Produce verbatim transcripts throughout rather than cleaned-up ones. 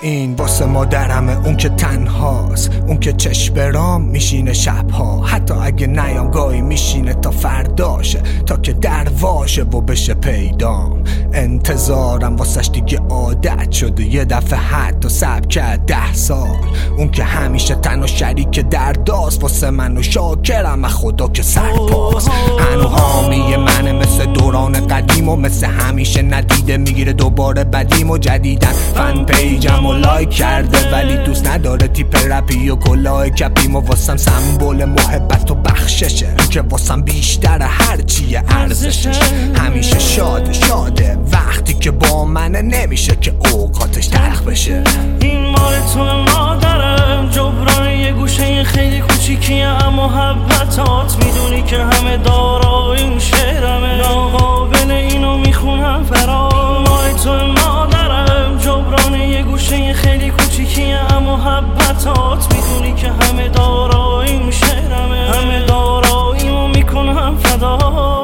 این واسه مادرمه، اون که تنهاست، اون که چشم برام میشینه شبها، حتی اگه نیام گاهی میشینه تا فرداشه، تا که درواشه و بشه پیدام. انتظارم واسش دیگه عادت شده، یه دفعه حتی سب کرد ده سال. اون که همیشه تنها شریک درداست، واسه من و شاکرم خدا که سرپاس. هنو حامی منه مثل دوران قدیم و مثل همیشه ندیده میگیره دوباره بدیم و جدیدن فن پیجم و لایک کرده، ولی دوست نداره تیپ رپی و کلاه کپیم و واسم سمبل محبت و بخششه، این که واسم بیشتر هر چیه ارزشش. همیشه شاده شاده وقتی که با منه، نمیشه که اوقاتش تلخ بشه. این مال تو مادرم، جبران یه گوشه خیلی کوچیکیه اما محبتات میدونی که همه دارای این شعرمه، ناقابل اینو میخونم فرار. مال تو مادرم، جبران یه گوشه خیلی کوچیکیه اما محبتات میدونی که همه دارای این شعرمه، همه داراییمو میکنم فدا.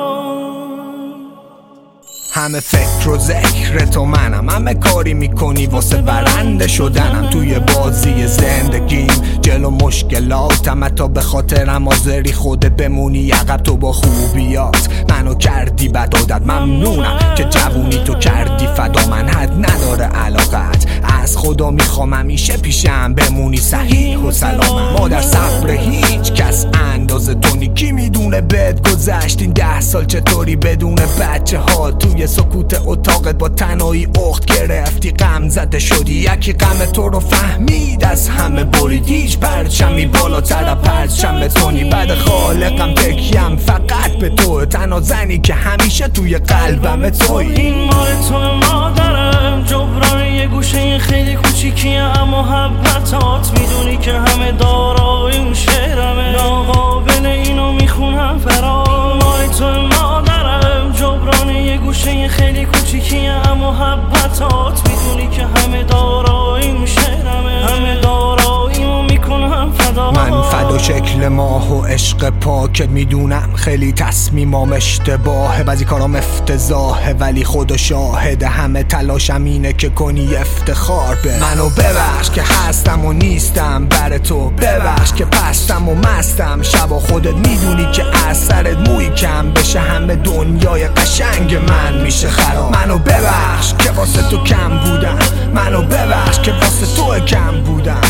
همه فکر و ذکر تو منم، همه کاری میکنی واسه برنده شدنم. توی بازی زندگیم جلو مشکلاتم، حتی به خاطرم حاضری خودت بمونی عقب. تو با خوبیات منو کردی بد عادت، ممنونم که جوونی تو کردی فدا. من حد نداره علاقت، از خدا میخوام همیشه پیشم بمونی صحیح و سلامت. مادر صبر هیچ کس اندازه تو نی، کی میدونه بهت گذشت این ده سال چطوری بدون بچه ها. توی سکوت اتاقت با تنهایی اخت گرفتی، غم زده شدی، یکی غم تو رو فهمید از همه برید. هیچ پرچمی بالاتر پرچم تونی، بعد خالقم تکیم فقط به تو، تنها زنی که همیشه توی قلبم توی. این مال تو مادرم، جبران یه گوشه خیلی کوچیکیه اما محبتات میدونی که همه دارای این شعرمه، ناقابل اینو میخونم فرار. مال تو مادرم، جبران یه گوشه خیلی کوچیکیه اما محبتات میدونی که همه دارای این شعرمه، همه داراییمو میکنم فدا. من فدا شکل ماه و عشق پاکت میدونم، خیلی تصمیمام اشتباهه، بعضی کارام افتضاحه، ولی خدا شاهده همه تلاشم اینه که کنی افتخار به منو. ببخش که هستم و نیستم بر تو، ببخش که پستم و مستم شبا، خودت میدونی که از سرت موی کم بشه همه دنیای قشنگ من میشه خراب. منو ببخش که واسه تو کم بودم، منو ببخش که واسه تو کم بودم،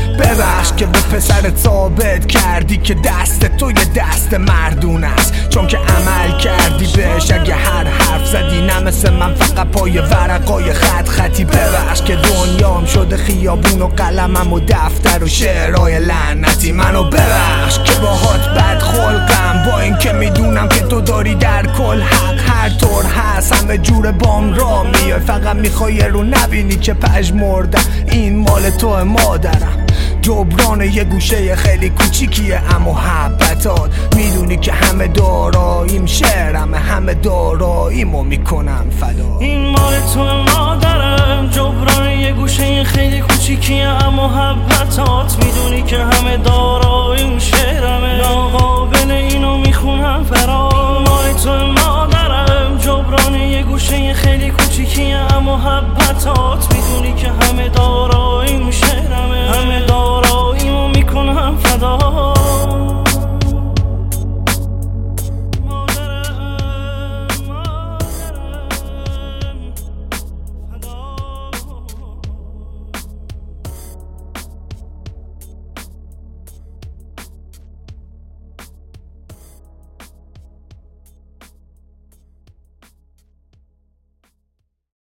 ببخش که به پسرت ثابت کردی که دست تو یه دست مردون است، چون که عمل کردی بهش. اگه هر حرف زدی نه مثل من فقط پای ورقای خط خطی، ببخش که دنیام شده خیابون و قلمم و دفتر و شعرهای لعنتی. منو ببخش که باهات بد خلقم، با این که میدونم که تو داری در کل حق، هر طور هست همه جور بام را میای، فقط میخوای رو نبینی که پژمردم. این مال تو مادرم، جبران یه گوشه خیلی کوچیکیه اما محبتات میدونی که همه داراییم شعرمه، همه داراییمو میکنم فدا. این مال تو مادرم، جبران یه گوشه خیلی کوچیکیه اما محبتات میدونی که همه داراییم شعرمه، ناقابل اینو میخونم فرار. مال تو مادرم، جبران یه گوشه خیلی کوچیکیه اما محبتات